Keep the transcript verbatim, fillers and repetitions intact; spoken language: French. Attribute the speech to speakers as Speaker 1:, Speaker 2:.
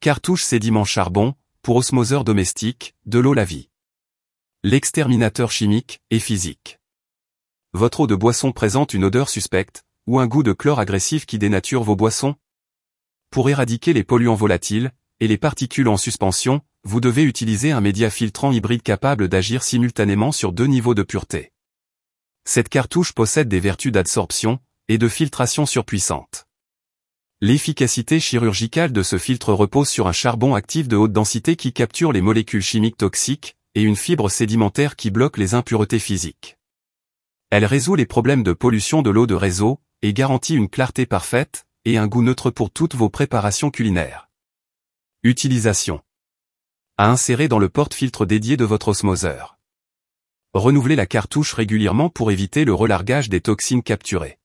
Speaker 1: Cartouche sédiment charbon, pour osmoseur domestique, de l'eau la vie. L'exterminateur chimique et physique. Votre eau de boisson présente une odeur suspecte, ou un goût de chlore agressif qui dénature vos boissons? Pour éradiquer les polluants volatiles, et les particules en suspension, vous devez utiliser un média filtrant hybride capable d'agir simultanément sur deux niveaux de pureté. Cette cartouche possède des vertus d'adsorption, et de filtration surpuissantes. L'efficacité chirurgicale de ce filtre repose sur un charbon actif de haute densité qui capture les molécules chimiques toxiques, et une fibre sédimentaire qui bloque les impuretés physiques. Elle résout les problèmes de pollution de l'eau de réseau, et garantit une clarté parfaite, et un goût neutre pour toutes vos préparations culinaires. Utilisation. À insérer dans le porte-filtre dédié de votre osmoseur. Renouvelez la cartouche régulièrement pour éviter le relargage des toxines capturées.